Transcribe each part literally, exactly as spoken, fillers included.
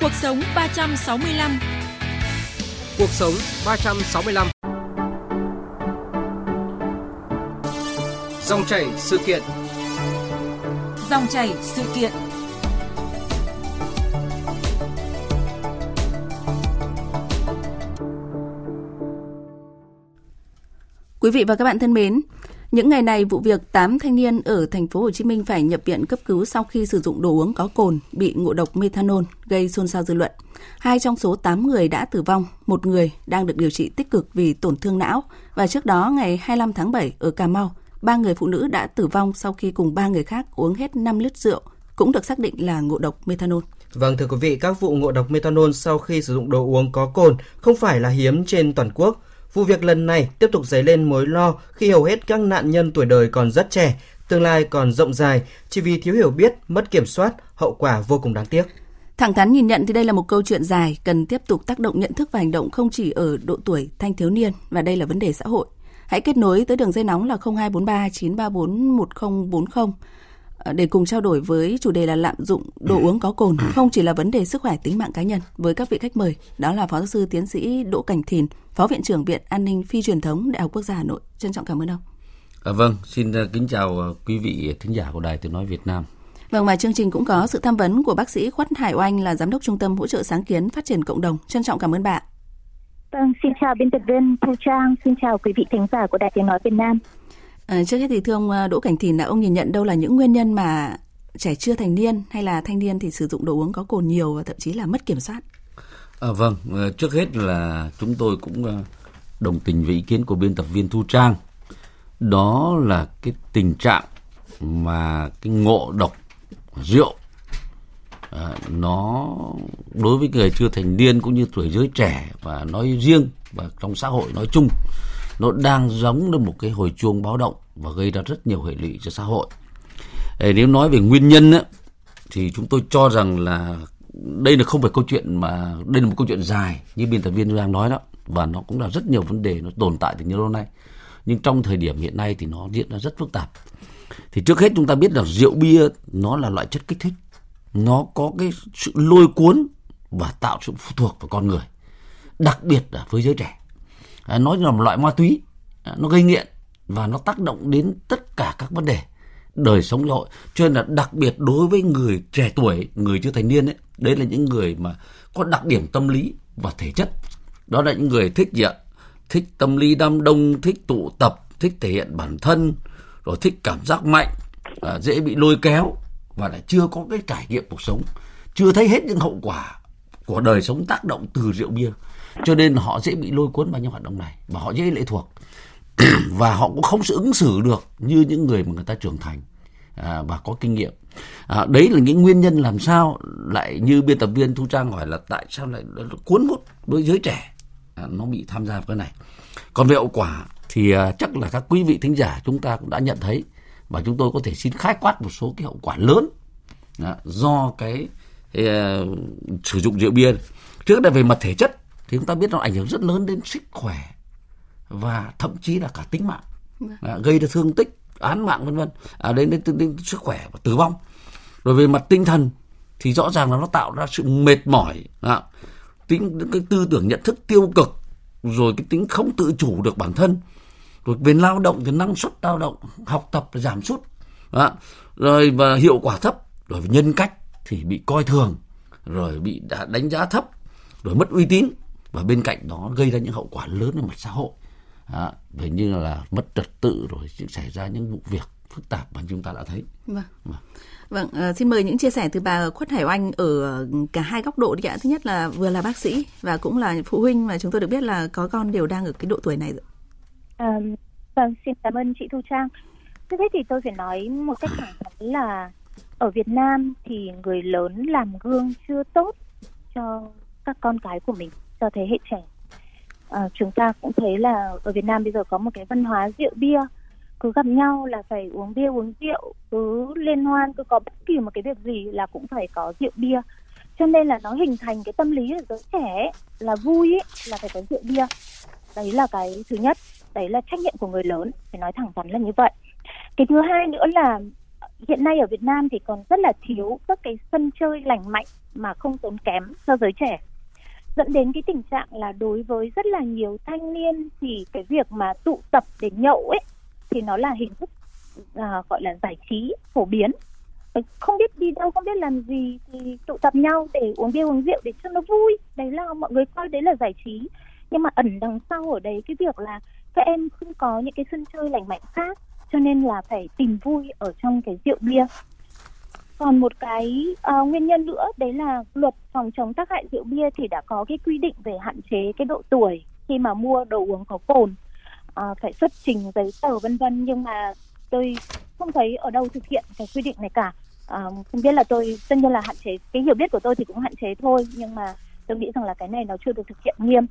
Cuộc sống ba trăm sáu mươi lăm. Cuộc sống ba trăm sáu mươi lăm. Dòng chảy sự kiện. Dòng chảy sự kiện. Quý vị và các bạn thân mến, những ngày này vụ việc tám thanh niên ở thành phố Hồ Chí Minh phải nhập viện cấp cứu sau khi sử dụng đồ uống có cồn bị ngộ độc methanol gây xôn xao dư luận. Hai trong số tám người đã tử vong, một người đang được điều trị tích cực vì tổn thương não. Và trước đó ngày hai mươi lăm tháng bảy ở Cà Mau, ba người phụ nữ đã tử vong sau khi cùng ba người khác uống hết năm lít rượu, cũng được xác định là ngộ độc methanol. Vâng, thưa quý vị, các vụ ngộ độc methanol sau khi sử dụng đồ uống có cồn không phải là hiếm trên toàn quốc. Vụ việc lần này tiếp tục dấy lên mối lo khi hầu hết các nạn nhân tuổi đời còn rất trẻ, tương lai còn rộng dài, chỉ vì thiếu hiểu biết, mất kiểm soát, hậu quả vô cùng đáng tiếc. Thẳng thắn nhìn nhận thì đây là một câu chuyện dài, cần tiếp tục tác động nhận thức và hành động không chỉ ở độ tuổi thanh thiếu niên, và đây là vấn đề xã hội. Hãy kết nối tới đường dây nóng là không hai bốn ba chín ba bốn một không bốn không để cùng trao đổi với chủ đề là lạm dụng đồ uống có cồn không chỉ là vấn đề sức khỏe tính mạng cá nhân, với các vị khách mời đó là Phó giáo sư tiến sĩ Đỗ Cảnh Thìn, Phó Viện trưởng Viện An ninh Phi truyền thống Đại học Quốc gia Hà Nội. Trân trọng cảm ơn ông. À, vâng, xin kính chào quý vị thính giả của Đài Tiếng nói Việt Nam. Vâng, và chương trình cũng có sự tham vấn của bác sĩ Khuất Hải Oanh là giám đốc Trung tâm hỗ trợ sáng kiến phát triển cộng đồng. Trân trọng cảm ơn bạn. Vâng, xin chào biên tập viên Thu Trang, xin chào quý vị thính giả của Đài Tiếng nói Việt Nam. À, trước hết thì thưa ông Đỗ Cảnh Thìn, là ông nhìn nhận đâu là những nguyên nhân mà trẻ chưa thành niên hay là thanh niên thì sử dụng đồ uống có cồn nhiều và thậm chí là mất kiểm soát? À, vâng, trước hết là chúng tôi cũng đồng tình với ý kiến của biên tập viên Thu Trang. Đó là cái tình trạng mà cái ngộ độc rượu à, nó đối với người chưa thành niên cũng như tuổi giới trẻ và nói riêng và trong xã hội nói chung, nó đang giống như một cái hồi chuông báo động và gây ra rất nhiều hệ lụy cho xã hội. Nếu nói về nguyên nhân á, thì chúng tôi cho rằng là đây là không phải câu chuyện mà đây là một câu chuyện dài như biên tập viên đang nói đó, và nó cũng là rất nhiều vấn đề nó tồn tại từ nhiều lâu nay, nhưng trong thời điểm hiện nay thì nó diễn ra rất phức tạp. Thì trước hết chúng ta biết là rượu bia nó là loại chất kích thích, nó có cái sự lôi cuốn và tạo sự phụ thuộc vào con người, đặc biệt là với giới trẻ. À, nó là một loại ma túy, à, nó gây nghiện và nó tác động đến tất cả các vấn đề đời sống xã hội. Cho nên là đặc biệt đối với người trẻ tuổi, người chưa thành niên ấy, đấy là những người mà có đặc điểm tâm lý và thể chất. Đó là những người thích gì ạ? Thích tâm lý đám đông, thích tụ tập, thích thể hiện bản thân, rồi thích cảm giác mạnh, à, dễ bị lôi kéo và lại chưa có cái trải nghiệm cuộc sống, chưa thấy hết những hậu quả của đời sống tác động từ rượu bia. Cho nên họ dễ bị lôi cuốn vào những hoạt động này và họ dễ lệ thuộc và họ cũng không ứng xử được như những người mà người ta trưởng thành à, và có kinh nghiệm. À, đấy là những nguyên nhân làm sao lại như biên tập viên Thu Trang hỏi là tại sao lại cuốn hút với giới trẻ à, nó bị tham gia vào cái này. Còn về hậu quả thì à, chắc là các quý vị thính giả chúng ta cũng đã nhận thấy, và chúng tôi có thể xin khái quát một số cái hậu quả lớn à, do cái à, sử dụng rượu bia. Trước đây về mặt thể chất thì chúng ta biết nó ảnh hưởng rất lớn đến sức khỏe và thậm chí là cả tính mạng, à, gây ra thương tích, án mạng vân vân, à, đến, đến, đến, đến sức khỏe và tử vong. Rồi về mặt tinh thần thì rõ ràng là nó tạo ra sự mệt mỏi, à, tính cái tư tưởng nhận thức tiêu cực, rồi cái tính không tự chủ được bản thân, rồi về lao động thì năng suất lao động, học tập giảm sút, à, rồi và hiệu quả thấp, rồi về nhân cách thì bị coi thường, rồi bị đánh giá thấp, rồi mất uy tín, và bên cạnh đó gây ra những hậu quả lớn về mặt xã hội, à, về như là mất trật tự, rồi xảy ra những vụ việc phức tạp mà chúng ta đã thấy. Vâng. Vâng. Vâng, uh, xin mời những chia sẻ từ bà Khuất Hải Oanh ở cả hai góc độ đi ạ. Thứ nhất là vừa là bác sĩ và cũng là phụ huynh mà chúng tôi được biết là có con đều đang ở cái độ tuổi này rồi. À, vâng, xin cảm ơn chị Thu Trang. Trước hết thì tôi phải nói một cách thẳng thắn là ở Việt Nam thì người lớn làm gương chưa tốt cho các con cái của mình, cho thế hệ trẻ. À, chúng ta cũng thấy là ở Việt Nam bây giờ có một cái văn hóa rượu bia, cứ gặp nhau là phải uống bia uống rượu, cứ liên hoan, cứ có bất kỳ một cái việc gì là cũng phải có rượu bia. Cho nên là nó hình thành cái tâm lý ở giới trẻ ấy, là vui ấy, là phải có rượu bia. Đấy là cái thứ nhất, đấy là trách nhiệm của người lớn, phải nói thẳng thắn là như vậy. Cái thứ hai nữa là hiện nay ở Việt Nam thì còn rất là thiếu các cái sân chơi lành mạnh mà không tốn kém cho giới trẻ, dẫn đến cái tình trạng là đối với rất là nhiều thanh niên thì cái việc mà tụ tập để nhậu ấy thì nó là hình thức à, gọi là giải trí phổ biến. Không biết đi đâu, không biết làm gì thì tụ tập nhau để uống bia uống rượu để cho nó vui. Đấy là mọi người coi đấy là giải trí. Nhưng mà ẩn đằng sau ở đấy cái việc là các em không có những cái sân chơi lành mạnh khác, cho nên là phải tìm vui ở trong cái rượu bia. Còn một cái uh, nguyên nhân nữa đấy là luật phòng chống tác hại rượu bia thì đã có cái quy định về hạn chế cái độ tuổi khi mà mua đồ uống có cồn, uh, phải xuất trình giấy tờ vân vân. Nhưng mà tôi không thấy ở đâu thực hiện cái quy định này cả. Uh, không biết là tôi, tất nhiên là hạn chế, cái hiểu biết của tôi thì cũng hạn chế thôi, nhưng mà tôi nghĩ rằng là cái này nó chưa được thực hiện nghiêm.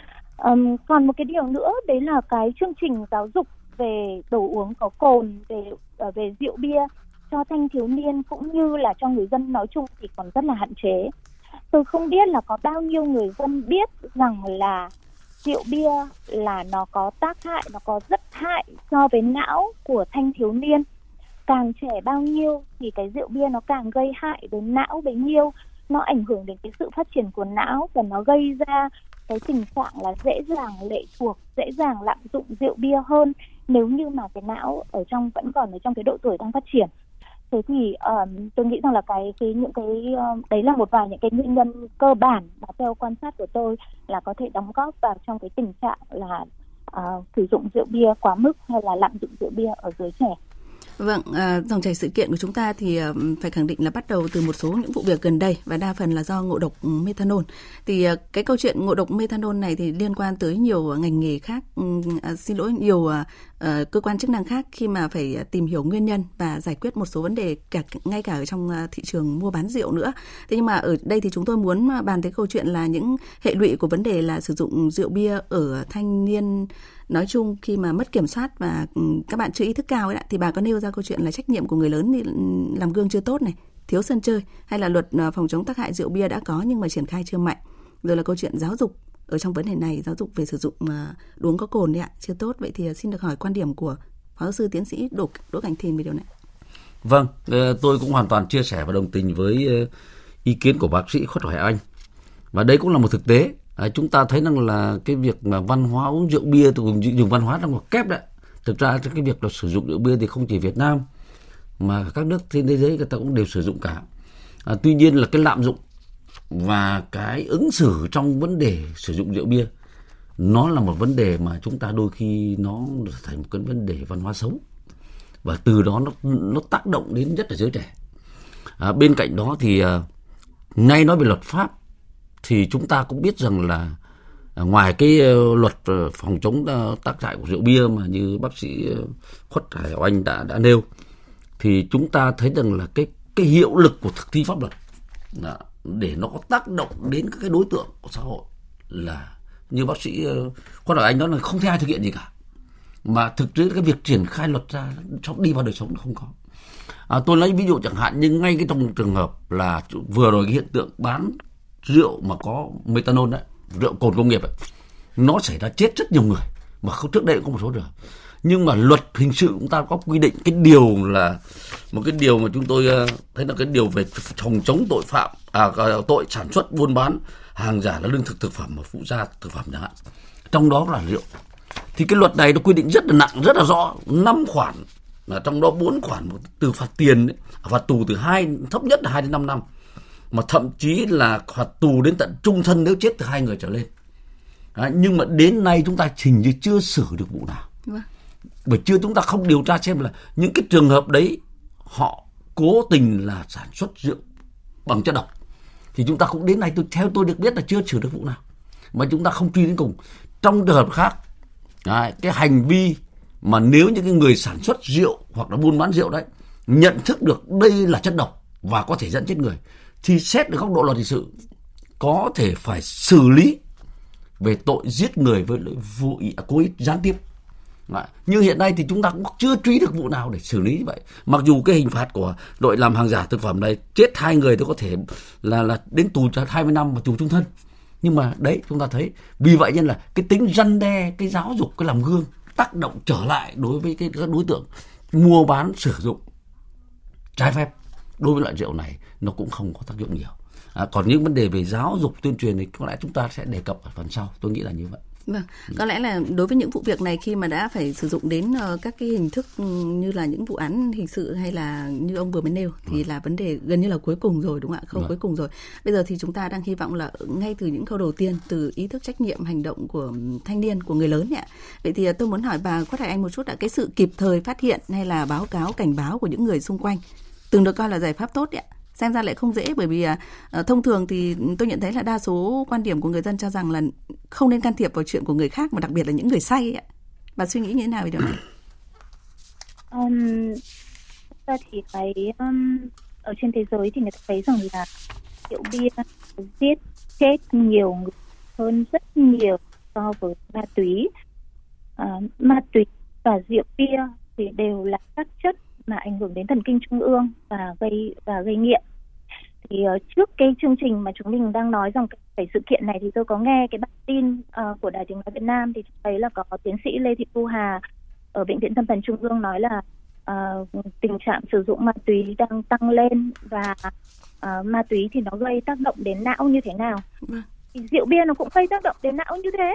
Um, còn một cái điều nữa đấy là cái chương trình giáo dục về đồ uống có cồn, về uh, về rượu bia cho thanh thiếu niên cũng như là cho người dân nói chung thì còn rất là hạn chế. Tôi không biết là có bao nhiêu người dân biết rằng là rượu bia là nó có tác hại, nó có rất hại so với não của thanh thiếu niên. Càng trẻ bao nhiêu thì cái rượu bia nó càng gây hại đến não bấy nhiêu. Nó ảnh hưởng đến cái sự phát triển của não và nó gây ra cái tình trạng là dễ dàng lệ thuộc, dễ dàng lạm dụng rượu bia hơn nếu như mà cái não ở trong vẫn còn ở trong cái độ tuổi đang phát triển. Thế thì um, tôi nghĩ rằng là cái, cái những cái uh, đấy là một vài những cái nguyên nhân cơ bản mà theo quan sát của tôi là có thể đóng góp vào trong cái tình trạng là uh, sử dụng rượu bia quá mức hay là lạm dụng rượu bia ở giới trẻ. Vâng, à, dòng chảy sự kiện của chúng ta thì à, phải khẳng định là bắt đầu từ một số những vụ việc gần đây và đa phần là do ngộ độc methanol. Thì à, cái câu chuyện ngộ độc methanol này thì liên quan tới nhiều ngành nghề khác, à, xin lỗi nhiều à, à, cơ quan chức năng khác khi mà phải tìm hiểu nguyên nhân và giải quyết một số vấn đề cả ngay cả ở trong thị trường mua bán rượu nữa. Thế nhưng mà ở đây thì chúng tôi muốn bàn tới câu chuyện là những hệ lụy của vấn đề là sử dụng rượu bia ở thanh niên nói chung khi mà mất kiểm soát và các bạn chưa ý thức cao ấy ạ, thì bà có nêu ra câu chuyện là trách nhiệm của người lớn thì làm gương chưa tốt này, thiếu sân chơi, hay là luật phòng chống tác hại rượu bia đã có nhưng mà triển khai chưa mạnh, rồi là câu chuyện giáo dục ở trong vấn đề này, giáo dục về sử dụng đồ uống có cồn đấy ạ, chưa tốt. Vậy thì xin được hỏi quan điểm của phó giáo sư tiến sĩ Đỗ Đỗ Cảnh Thìn về điều này. Vâng, tôi cũng hoàn toàn chia sẻ và đồng tình với ý kiến của bác sĩ Khuất Hoài Anh, và đây cũng là một thực tế. À, chúng ta thấy rằng là cái việc mà văn hóa uống rượu bia, tôi dùng, dùng văn hóa trong ngoặc kép đấy. Thực ra cái việc là sử dụng rượu bia thì không chỉ Việt Nam mà các nước trên thế giới người ta cũng đều sử dụng cả. À, tuy nhiên là cái lạm dụng và cái ứng xử trong vấn đề sử dụng rượu bia nó là một vấn đề mà chúng ta đôi khi nó thành một cái vấn đề văn hóa xấu, và từ đó nó nó tác động đến rất là giới trẻ. À, bên cạnh đó thì à, ngay nói về luật pháp thì chúng ta cũng biết rằng là ngoài cái luật phòng chống tác hại của rượu bia mà như bác sĩ Khuất Hoài Anh đã đã nêu, thì chúng ta thấy rằng là cái cái hiệu lực của thực thi pháp luật là để nó có tác động đến các cái đối tượng của xã hội là như bác sĩ Khuất Hoài Anh nói là không thể ai thực hiện gì cả, mà thực tế cái việc triển khai luật ra trong đi vào đời sống nó không có. À, tôi lấy ví dụ chẳng hạn như ngay cái trong trường hợp là vừa rồi cái hiện tượng bán rượu mà có methanol đấy, rượu cồn công nghiệp ấy, nó xảy ra chết rất nhiều người mà không, trước đây cũng có một số trường. Nhưng mà luật hình sự chúng ta có quy định cái điều là một cái điều mà chúng tôi thấy là cái điều về phòng chống tội phạm, à, tội sản xuất buôn bán hàng giả là lương thực thực phẩm và phụ gia thực phẩm chẳng hạn, trong đó là rượu. Thì cái luật này nó quy định rất là nặng, rất là rõ, năm khoản, là trong đó bốn khoản từ phạt tiền ấy, phạt tù từ hai thấp nhất là hai đến năm năm, mà thậm chí là phạt tù đến tận chung thân nếu chết từ hai người trở lên. À, nhưng mà đến nay chúng ta hình như chưa xử được vụ nào. Vâng. Bởi chưa chúng ta không điều tra xem là những cái trường hợp đấy họ cố tình là sản xuất rượu bằng chất độc, thì chúng ta cũng đến nay tôi theo tôi được biết là chưa xử được vụ nào, mà chúng ta không truy đến cùng. Trong trường hợp khác, à, cái hành vi mà nếu những cái người sản xuất rượu hoặc là buôn bán rượu đấy nhận thức được đây là chất độc và có thể dẫn chết người, thì xét từ góc độ luật hình sự có thể phải xử lý về tội giết người với lỗi vô ý, cố ý gián tiếp. Đấy. Nhưng hiện nay thì chúng ta cũng chưa truy được vụ nào để xử lý như vậy. Mặc dù cái hình phạt của tội làm hàng giả thực phẩm này chết hai người thì có thể là là đến tù cho hai mươi năm và tù chung thân. Nhưng mà đấy chúng ta thấy, vì vậy nên là cái tính răn đe, cái giáo dục, cái làm gương tác động trở lại đối với cái các đối tượng mua bán sử dụng trái phép đối với loại rượu này nó cũng không có tác dụng nhiều. À, còn những vấn đề về giáo dục tuyên truyền thì có lẽ chúng ta sẽ đề cập ở phần sau, tôi nghĩ là như vậy. Vâng, có lẽ là đối với những vụ việc này khi mà đã phải sử dụng đến uh, các cái hình thức như là những vụ án hình sự hay là như ông vừa mới nêu thì vâng. là vấn đề gần như là cuối cùng rồi, đúng không ạ? Khâu vâng. cuối cùng rồi. Bây giờ thì chúng ta đang hy vọng là ngay từ những khâu đầu tiên, từ ý thức trách nhiệm hành động của thanh niên, của người lớn ạ. Vậy thì uh, tôi muốn hỏi bà Quách Hải Anh một chút ạ, cái sự kịp thời phát hiện hay là báo cáo cảnh báo của những người xung quanh từng được coi là giải pháp tốt ạ. Xem ra lại không dễ, bởi vì uh, thông thường thì tôi nhận thấy là đa số quan điểm của người dân cho rằng là không nên can thiệp vào chuyện của người khác, mà đặc biệt là những người say ạ. Bà suy nghĩ như thế nào về điều này? Um, ta thì cái um, ở trên thế giới thì người ta thấy rằng là rượu bia giết chết nhiều người hơn rất nhiều so với ma túy. Uh, ma túy và rượu bia thì đều là các chất mà ảnh hưởng đến thần kinh trung ương và gây và gây nghiện. Thì uh, trước cái chương trình mà chúng mình đang nói rằng cái sự kiện này thì tôi có nghe cái bản tin uh, của Đài Tiếng nói Việt Nam, thì thấy là có tiến sĩ Lê Thị Thu Hà ở Bệnh viện Tâm thần Trung ương nói là uh, tình trạng sử dụng ma túy đang tăng lên và uh, ma túy thì nó gây tác động đến não như thế nào. Thì rượu bia nó cũng gây tác động đến não như thế.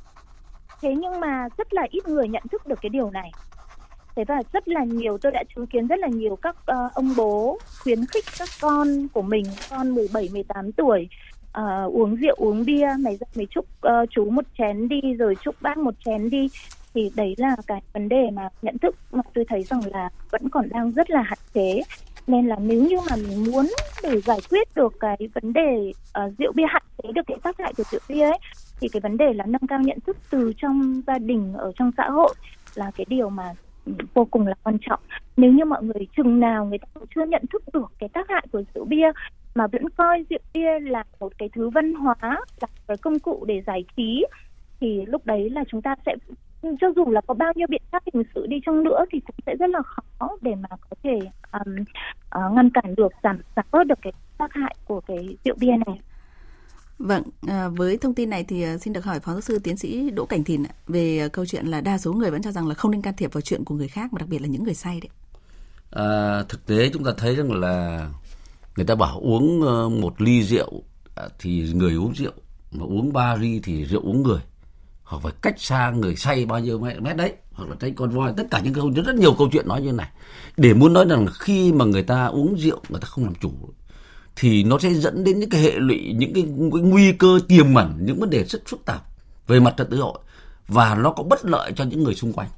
Thế nhưng mà rất là ít người nhận thức được cái điều này. Thế và rất là nhiều, tôi đã chứng kiến rất là nhiều các uh, ông bố khuyến khích các con của mình, con mười bảy, mười tám tuổi uh, uống rượu, uống bia, mày ra mày chúc uh, chú một chén đi, rồi chúc bác một chén đi. Thì đấy là cái vấn đề mà nhận thức mà tôi thấy rằng là vẫn còn đang rất là hạn chế. Nên là nếu như mà mình muốn để giải quyết được cái vấn đề uh, rượu bia, hạn chế được cái tác hại của rượu bia ấy, thì cái vấn đề là nâng cao nhận thức từ trong gia đình, ở trong xã hội là cái điều mà vô cùng là quan trọng. Nếu như mọi người chừng nào người ta cũng chưa nhận thức được cái tác hại của rượu bia mà vẫn coi rượu bia là một cái thứ văn hóa, là cái công cụ để giải trí, thì lúc đấy là chúng ta sẽ, cho dù là có bao nhiêu biện pháp hình sự đi chăng nữa thì cũng sẽ rất là khó để mà có thể um, uh, ngăn cản được, giảm giảm bớt được cái tác hại của cái rượu bia này. Vâng, à, với thông tin này thì xin được hỏi Phó Giáo sư Tiến sĩ Đỗ Cảnh Thìn về câu chuyện là đa số người vẫn cho rằng là không nên can thiệp vào chuyện của người khác, mà đặc biệt là những người say đấy. À, thực tế chúng ta thấy rằng là người ta bảo uống một ly rượu thì người uống rượu, mà uống ba ly thì rượu uống người, hoặc phải cách xa người say bao nhiêu mét đấy, hoặc là tránh con voi, tất cả những câu rất nhiều câu chuyện nói như này, để muốn nói rằng khi mà người ta uống rượu người ta không làm chủ thì nó sẽ dẫn đến những cái hệ lụy, những cái, cái nguy cơ tiềm ẩn, những vấn đề rất phức tạp về mặt trật tự hội, và nó có bất lợi cho những người xung quanh.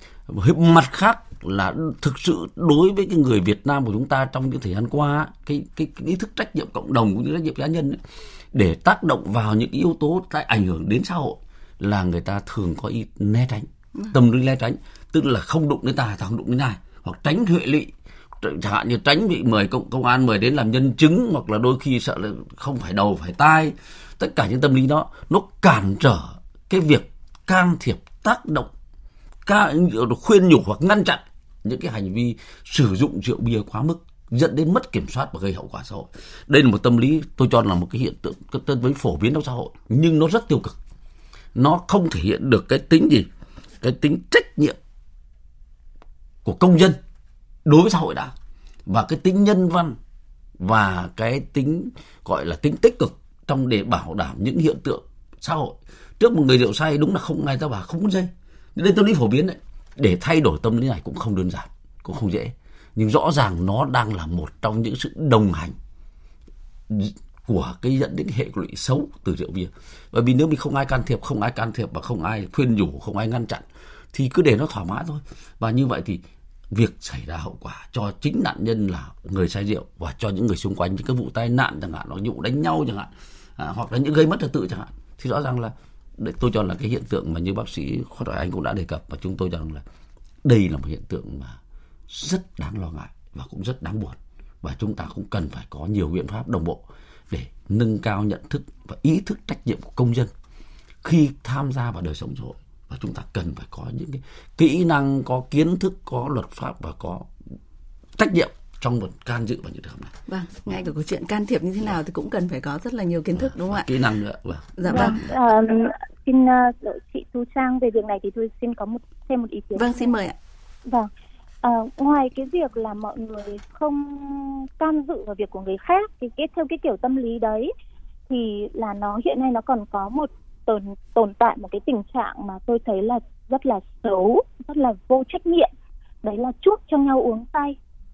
Mặt khác là thực sự đối với cái người Việt Nam của chúng ta trong những thời gian qua, cái, cái, cái ý thức trách nhiệm cộng đồng cũng như trách nhiệm cá nhân ấy, để tác động vào những yếu tố tại ảnh hưởng đến xã hội là người ta thường có ý né tránh, tâm lý né tránh, tức là không đụng đến ta, ta không đụng đến ai, hoặc tránh hệ lụy, chẳng hạn như tránh bị mời công, công an mời đến làm nhân chứng, hoặc là đôi khi sợ là không phải đầu phải tai. Tất cả những tâm lý đó nó cản trở cái việc can thiệp, tác động, ca, khuyên nhủ hoặc ngăn chặn những cái hành vi sử dụng rượu bia quá mức, dẫn đến mất kiểm soát và gây hậu quả xã hội. Đây là một tâm lý tôi cho là một cái hiện tượng tương đối phổ biến trong xã hội, nhưng nó rất tiêu cực. Nó không thể hiện được cái tính gì, cái tính trách nhiệm của công dân đối với xã hội đã, và cái tính nhân văn và cái tính gọi là tính tích cực trong để bảo đảm những hiện tượng xã hội. Trước một người rượu say đúng là không ai ta bảo không muốn dây. Đây tâm lý phổ biến đấy. Để thay đổi tâm lý này cũng không đơn giản, cũng không dễ. Nhưng rõ ràng nó đang là một trong những sự đồng hành của cái dẫn đến hệ lụy xấu từ rượu bia. Bởi vì nếu mình không ai can thiệp, không ai can thiệp và không ai khuyên nhủ, không ai ngăn chặn thì cứ để nó thoải mái thôi. Và như vậy thì việc xảy ra hậu quả cho chính nạn nhân là người say rượu và cho những người xung quanh, những cái vụ tai nạn chẳng hạn, hoặc vụ đánh nhau chẳng hạn, à, hoặc là những gây mất trật tự chẳng hạn, thì rõ ràng là tôi cho là cái hiện tượng mà như bác sĩ Quách Hải Anh cũng đã đề cập, và chúng tôi cho rằng là đây là một hiện tượng mà rất đáng lo ngại và cũng rất đáng buồn, và chúng ta cũng cần phải có nhiều biện pháp đồng bộ để nâng cao nhận thức và ý thức trách nhiệm của công dân khi tham gia vào đời sống xã hội. Và chúng ta cần phải có những cái kỹ năng, có kiến thức, có luật pháp và có trách nhiệm trong một can dự vào những trường hợp này. Vâng, ngay cả câu chuyện can thiệp như thế nào thì cũng cần phải có rất là nhiều kiến thức, đúng không ạ? Kỹ năng nữa. Vâng. Dạ vâng. vâng. Uh, xin uh, chị Thu Trang về việc này thì tôi xin có một thêm một ý kiến. Vâng, xin mời ạ. Vâng. À, ngoài cái việc là mọi người không can dự vào việc của người khác, thì cái theo cái kiểu tâm lý đấy, thì là nó hiện nay nó còn có một tồn tồn tại một cái tình trạng mà tôi thấy là rất là xấu, rất là vô trách nhiệm. Đấy là chuốc cho nhau uống say.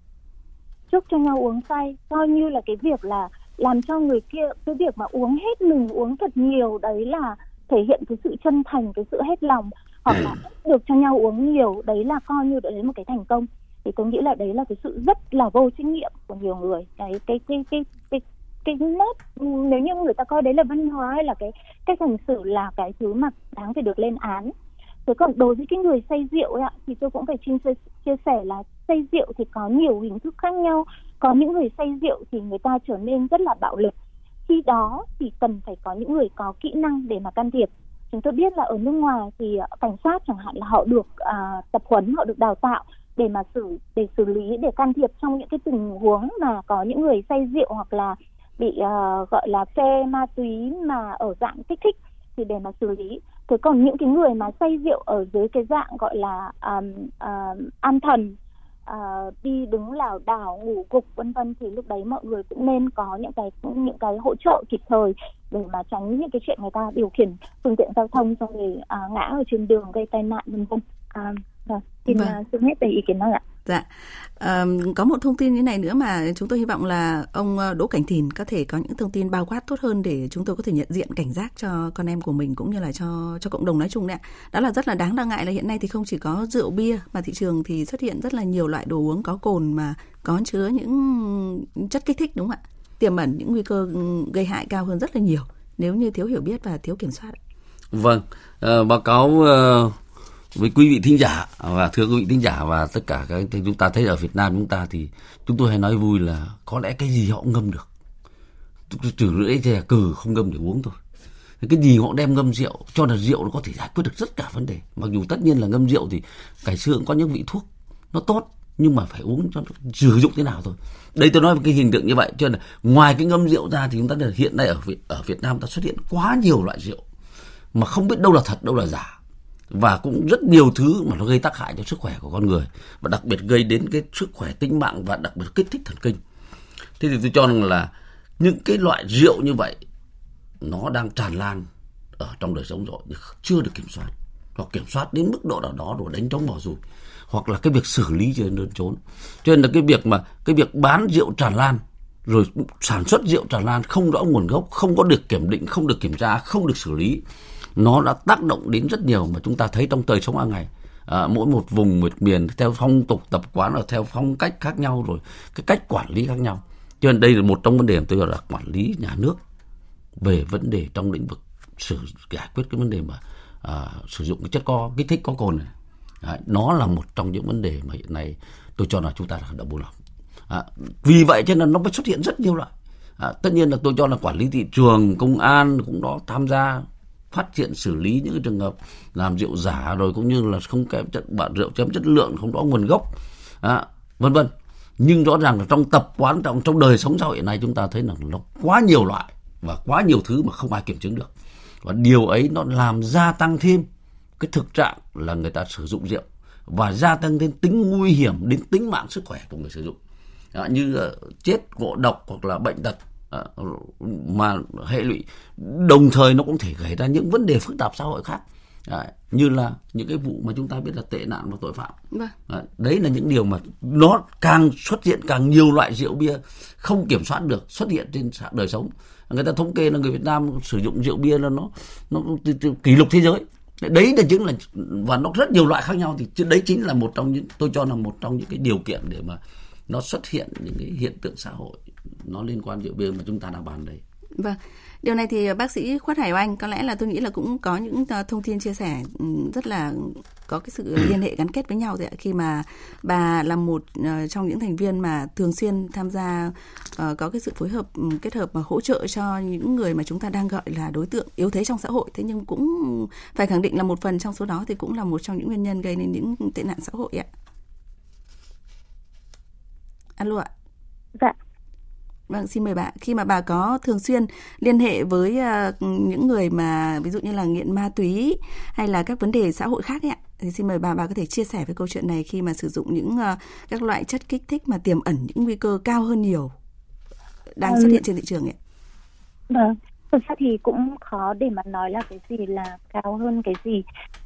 Chuốc cho nhau uống say, coi như là cái việc là làm cho người kia, cái việc mà uống hết mình, uống thật nhiều, đấy là thể hiện cái sự chân thành, cái sự hết lòng, hoặc là được cho nhau uống nhiều, đấy là coi như đấy một cái thành công. Thì tôi nghĩ là đấy là cái sự rất là vô trách nhiệm của nhiều người. Cái cái cái cái cái cái nét, nếu như người ta coi đấy là văn hóa hay là cái cách hành xử là cái thứ mà đáng phải được lên án. Thế còn đối với cái người say rượu ấy ạ, thì tôi cũng phải chia, chia sẻ là say rượu thì có nhiều hình thức khác nhau. Có những người say rượu thì người ta trở nên rất là bạo lực. Khi đó thì cần phải có những người có kỹ năng để mà can thiệp. Chúng tôi biết là ở nước ngoài thì cảnh sát chẳng hạn là họ được uh, tập huấn, họ được đào tạo để mà xử để xử lý, để can thiệp trong những cái tình huống mà có những người say rượu hoặc là bị uh, gọi là phê ma túy mà ở dạng kích thích, thì để mà xử lý. Thế còn những cái người mà say rượu ở dưới cái dạng gọi là um, uh, an thần, uh, đi đứng lảo đảo, ngủ gục vân vân, thì lúc đấy mọi người cũng nên có những cái những cái hỗ trợ kịp thời để mà tránh những cái chuyện người ta điều khiển phương tiện giao thông xong rồi uh, ngã ở trên đường gây tai nạn vân vân. Uh, rồi, xin vâng. uh, xin hết về ý kiến đó ạ. Dạ, à, có một thông tin như này nữa mà chúng tôi hy vọng là ông Đỗ Cảnh Thìn có thể có những thông tin bao quát tốt hơn để chúng tôi có thể nhận diện, cảnh giác cho con em của mình cũng như là cho cho cộng đồng nói chung đấy. Đó là rất là đáng lo ngại là hiện nay thì không chỉ có rượu bia mà thị trường thì xuất hiện rất là nhiều loại đồ uống có cồn mà có chứa những chất kích thích, đúng không ạ? Tiềm ẩn những nguy cơ gây hại cao hơn rất là nhiều nếu như thiếu hiểu biết và thiếu kiểm soát. Vâng, uh, báo cáo uh... với quý vị thính giả và thưa quý vị thính giả và tất cả các chúng ta thấy ở Việt Nam chúng ta thì chúng tôi hay nói vui là có lẽ cái gì họ cũng ngâm được, trừ rưỡi chè cừ không ngâm để uống thôi. Cái gì họ đem ngâm rượu, cho là rượu nó có thể giải quyết được tất cả vấn đề. Mặc dù tất nhiên là ngâm rượu thì ngày xưa cũng có những vị thuốc nó tốt, nhưng mà phải uống cho nó sử dụng thế nào thôi. Đây tôi nói về cái hình tượng như vậy, cho nên là ngoài cái ngâm rượu ra thì chúng ta hiện nay ở ở Việt Nam ta xuất hiện quá nhiều loại rượu mà không biết đâu là thật đâu là giả. Và cũng rất nhiều thứ mà nó gây tác hại cho sức khỏe của con người, và đặc biệt gây đến cái sức khỏe tính mạng và đặc biệt kích thích thần kinh. Thế thì tôi cho rằng là những cái loại rượu như vậy nó đang tràn lan ở trong đời sống rồi, nhưng chưa được kiểm soát, hoặc kiểm soát đến mức độ nào đó rồi đánh trống bỏ rùi, hoặc là cái việc xử lý chưa nên trốn. Cho nên là cái việc mà cái việc bán rượu tràn lan, rồi sản xuất rượu tràn lan không rõ nguồn gốc, không có được kiểm định, không được kiểm tra, không được xử lý, nó đã tác động đến rất nhiều mà chúng ta thấy trong đời sống hàng ngày. À, mỗi một vùng một miền theo phong tục tập quán, ở theo phong cách khác nhau, rồi cái cách quản lý khác nhau. Cho nên đây là một trong vấn đề mà tôi gọi là quản lý nhà nước về vấn đề trong lĩnh vực sử giải quyết cái vấn đề mà à, sử dụng cái chất có kích thích có cồn này. À, nó là một trong những vấn đề mà hiện nay tôi cho là chúng ta đã buông lỏng. À, vì vậy cho nên nó mới xuất hiện rất nhiều loại. À, tất nhiên là tôi cho là quản lý thị trường, công an cũng đó tham gia phát hiện xử lý những cái trường hợp làm rượu giả, rồi cũng như là không kém chất bảo rượu chấm chất lượng, không rõ nguồn gốc, à, vân vân. Nhưng rõ ràng là trong tập quán, trong trong đời sống xã hội này chúng ta thấy là nó quá nhiều loại và quá nhiều thứ mà không ai kiểm chứng được, và điều ấy nó làm gia tăng thêm cái thực trạng là người ta sử dụng rượu và gia tăng thêm tính nguy hiểm đến tính mạng sức khỏe của người sử dụng, à, như uh, chết ngộ độc hoặc là bệnh tật. Mà hệ lụy đồng thời nó cũng thể gây ra những vấn đề phức tạp xã hội khác, à, như là những cái vụ mà chúng ta biết là tệ nạn và tội phạm. Vâng. À, đấy là những điều mà nó càng xuất hiện càng nhiều loại rượu bia không kiểm soát được xuất hiện trên đời sống. Người ta thống kê là người Việt Nam sử dụng rượu bia là nó nó kỷ lục thế giới. Đấy là chứng là và nó rất nhiều loại khác nhau, thì đấy chính là một trong những, tôi cho là một trong những cái điều kiện để mà nó xuất hiện những cái hiện tượng xã hội nó liên quan rượu bia mà chúng ta đang bàn đây. Vâng, điều này thì bác sĩ Khuất Hải Oanh có lẽ là tôi nghĩ là cũng có những thông tin chia sẻ rất là có cái sự liên hệ gắn kết với nhau rồi ạ. Khi mà bà là một trong những thành viên mà thường xuyên tham gia uh, có cái sự phối hợp kết hợp và hỗ trợ cho những người mà chúng ta đang gọi là đối tượng yếu thế trong xã hội, thế nhưng cũng phải khẳng định là một phần trong số đó thì cũng là một trong những nguyên nhân gây nên những tệ nạn xã hội ạ. Alo ạ. Dạ. Vâng, xin mời bà. Khi mà bà có thường xuyên liên hệ với uh, những người mà ví dụ như là nghiện ma túy hay là các vấn đề xã hội khác ấy ạ, Thì xin mời bà, bà có thể chia sẻ với câu chuyện này khi mà sử dụng những uh, các loại chất kích thích mà tiềm ẩn những nguy cơ cao hơn nhiều đang ừ. xuất hiện trên thị trường ấy. Vâng, thực ra thì cũng khó để mà nói là cái gì là cao hơn cái gì.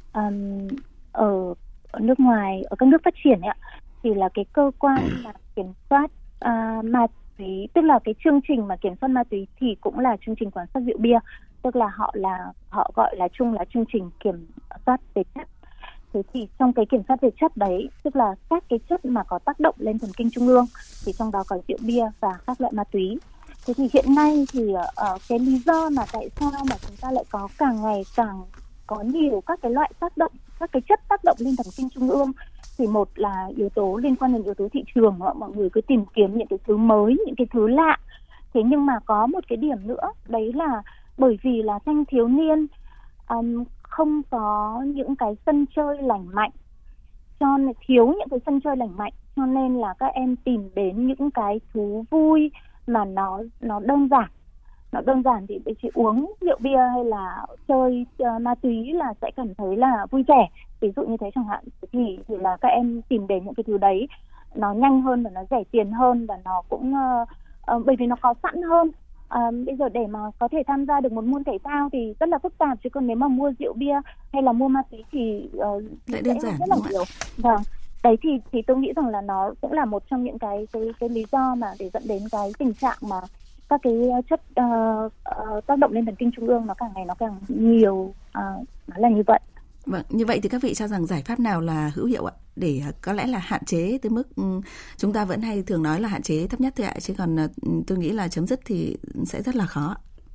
Um, ở, ở nước ngoài, ở các nước phát triển ấy, thì là cái cơ quan mà kiểm soát uh, ma túy, tức là cái chương trình mà kiểm soát ma túy thì cũng là chương trình quản soát rượu bia, tức là họ là họ gọi là chung là chương trình kiểm soát về chất. Thế thì trong cái kiểm soát về chất đấy, tức là các cái chất mà có tác động lên thần kinh trung ương, thì trong đó có rượu bia và các loại ma túy. Thế thì hiện nay thì uh, cái lý do mà tại sao mà chúng ta lại có càng ngày càng có nhiều các cái loại tác động, các cái chất tác động lên thần kinh trung ương, thì một là yếu tố liên quan đến yếu tố thị trường, mọi người cứ tìm kiếm những cái thứ mới, những cái thứ lạ. Thế nhưng mà có một cái điểm nữa, đấy là bởi vì là thanh thiếu niên um, không có những cái sân chơi lành mạnh, cho nên thiếu những cái sân chơi lành mạnh, cho nên là các em tìm đến những cái thú vui mà nó nó đơn giản. Nó đơn giản thì chỉ uống rượu bia hay là chơi uh, ma túy là sẽ cảm thấy là vui vẻ, ví dụ như thế chẳng hạn. Thì, thì là các em tìm đến những cái thứ đấy nó nhanh hơn và nó rẻ tiền hơn, và nó cũng uh, uh, bởi vì nó có sẵn hơn. Uh, bây giờ để mà có thể tham gia được một môn thể thao thì rất là phức tạp, chứ còn nếu mà mua rượu bia hay là mua ma túy thì uh, sẽ đơn giản rất là nhiều. Vâng, đấy thì thì tôi nghĩ rằng là nó cũng là một trong những cái cái cái lý do mà để dẫn đến cái tình trạng mà các cái chất uh, uh, tác động lên thần kinh trung ương nó càng ngày nó càng nhiều, uh, nó là như vậy. Vâng, như vậy thì các vị cho rằng giải pháp nào là hữu hiệu ạ? Để có lẽ là hạn chế tới mức um, chúng ta vẫn hay thường nói là hạn chế thấp nhất thôi ạ, chứ còn uh, tôi nghĩ là chấm dứt thì sẽ rất là khó.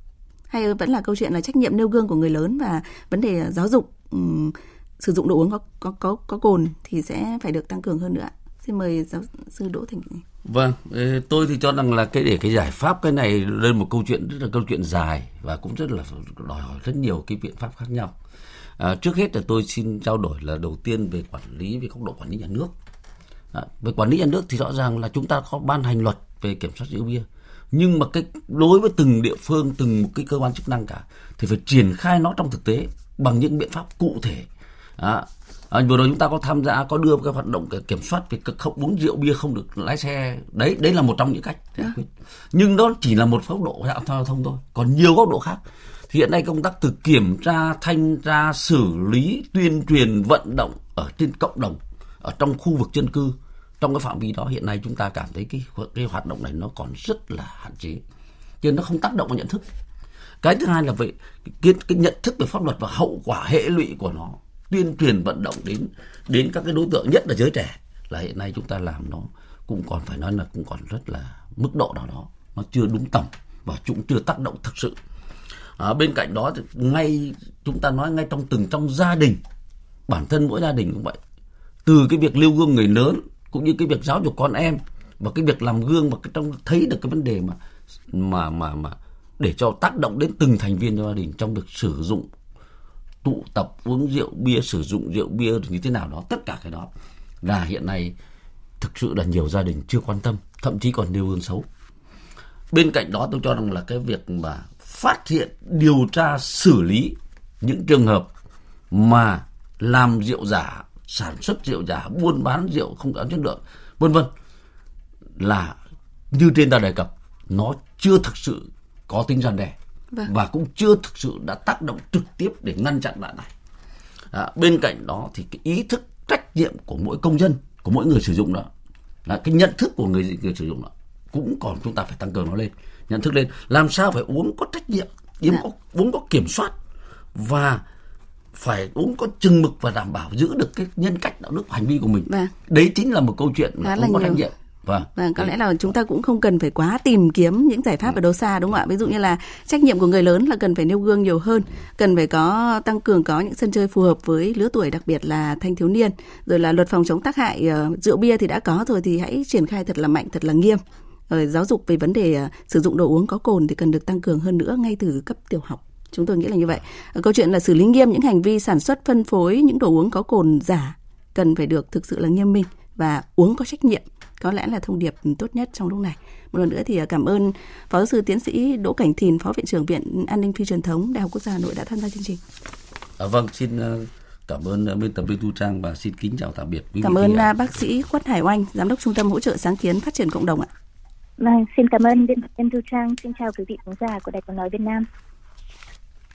Hay vẫn là câu chuyện là trách nhiệm nêu gương của người lớn và vấn đề giáo dục um, sử dụng đồ uống có có có có cồn thì sẽ phải được tăng cường hơn nữa. Xin mời giáo sư Đỗ Thành. Vâng, tôi thì cho rằng là cái để cái giải pháp cái này lên một câu chuyện rất là câu chuyện dài và cũng rất là đòi hỏi rất nhiều cái biện pháp khác nhau. À, trước hết là tôi xin trao đổi là đầu tiên về quản lý, về góc độ quản lý nhà nước. À, về quản lý nhà nước thì rõ ràng là chúng ta có ban hành luật về kiểm soát rượu bia, nhưng mà cái đối với từng địa phương, từng một cái cơ quan chức năng cả thì phải triển khai nó trong thực tế bằng những biện pháp cụ thể. À, À, vừa rồi chúng ta có tham gia, có đưa cái hoạt động kiểm soát về không uống rượu bia, không được lái xe. Đấy, đấy là một trong những cách giải quyết. Nhưng đó chỉ là một góc độ giao thông thôi, còn nhiều góc độ khác. Thì hiện nay công tác từ kiểm tra, thanh tra, xử lý, tuyên truyền, vận động ở trên cộng đồng, ở trong khu vực dân cư, trong cái phạm vi đó hiện nay chúng ta cảm thấy cái cái hoạt động này nó còn rất là hạn chế, cho nên nó không tác động vào nhận thức. Cái thứ hai là về cái, cái nhận thức về pháp luật và hậu quả hệ lụy của nó. Tuyên truyền vận động đến đến các cái đối tượng, nhất là giới trẻ, là hiện nay chúng ta làm nó cũng còn phải nói là cũng còn rất là mức độ nào đó nó chưa đúng tầm và cũng chưa tác động thực sự. À, bên cạnh đó thì ngay chúng ta nói ngay trong từng trong gia đình, bản thân mỗi gia đình cũng vậy, từ cái việc nêu gương người lớn cũng như cái việc giáo dục con em và cái việc làm gương và cái trong thấy được cái vấn đề mà mà mà mà để cho tác động đến từng thành viên trong gia đình trong việc sử dụng, tụ tập uống rượu bia, sử dụng rượu bia như thế nào đó, tất cả cái đó là hiện nay thực sự là nhiều gia đình chưa quan tâm, thậm chí còn nêu gương xấu. Bên cạnh đó tôi cho rằng là cái việc mà phát hiện, điều tra, xử lý những trường hợp mà làm rượu giả, sản xuất rượu giả, buôn bán rượu không có chất lượng, vân vân, là như trên ta đề cập, nó chưa thực sự có tính răn đe. Vâng. Và cũng chưa thực sự đã tác động trực tiếp để ngăn chặn nạn này. À, bên cạnh đó thì cái ý thức trách nhiệm của mỗi công dân, của mỗi người sử dụng đó, là cái nhận thức của người, người sử dụng đó cũng còn chúng ta phải tăng cường nó lên, nhận thức lên, làm sao phải uống có trách nhiệm, uống dạ. có uống có kiểm soát và phải uống có chừng mực và đảm bảo giữ được cái nhân cách đạo đức hành vi của mình. Vâng. Đấy chính là một câu chuyện mà uống có trách nhiệm. Vâng. Vâng, có lẽ là chúng ta cũng không cần phải quá tìm kiếm những giải pháp ở đâu xa, đúng không ạ? Ví dụ như là trách nhiệm của người lớn là cần phải nêu gương nhiều hơn, cần phải có tăng cường có những sân chơi phù hợp với lứa tuổi, đặc biệt là thanh thiếu niên. Rồi là luật phòng chống tác hại uh, rượu bia thì đã có rồi, thì hãy triển khai thật là mạnh, thật là nghiêm. Rồi giáo dục về vấn đề uh, sử dụng đồ uống có cồn thì cần được tăng cường hơn nữa ngay từ cấp tiểu học. Chúng tôi nghĩ là như vậy. Câu chuyện là xử lý nghiêm những hành vi sản xuất, phân phối những đồ uống có cồn giả cần phải được thực sự là nghiêm minh và uống có trách nhiệm. Có lẽ là thông điệp tốt nhất trong lúc này. Một lần nữa thì cảm ơn Phó giáo sư tiến sĩ Đỗ Cảnh Thìn, Phó Viện trưởng Viện An ninh Phi truyền thống Đại học Quốc gia Hà Nội đã tham gia chương trình. À, vâng, xin uh, Cảm ơn biên tập viên Thu Trang và xin kính chào tạm biệt quý vị. Cảm ơn uh, bác sĩ Khuất Hải Oanh, giám đốc Trung tâm hỗ trợ sáng kiến phát triển cộng đồng ạ. Vâng, xin cảm ơn biên tập viên Thu Trang. Xin chào quý vị khán giả của Đài Tiếng nói Việt Nam.